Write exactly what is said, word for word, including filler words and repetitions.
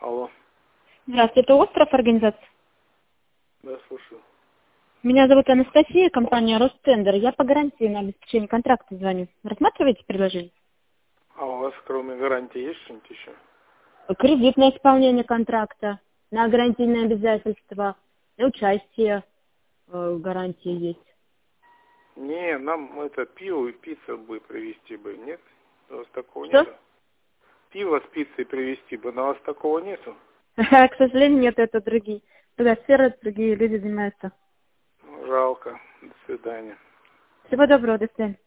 Алло. Здравствуйте, это Остров организация? Да, слушаю. Меня зовут Анастасия, компания Ростендер. Я по гарантии на обеспечение контракта звоню. Рассматриваете предложение? А у вас кроме гарантии есть что-нибудь еще? Кредитное исполнение контракта, на гарантийные обязательства, на участие э, гарантии есть. Не, нам это пиво и пицца бы привезти бы, нет? У вас такого Что? нету? Пиво с пиццей привезти бы, но у вас такого нету? К сожалению, нет, это другие. Другая сфера, другие люди занимаются. Ну, жалко. До свидания. Всего доброго, до свидания.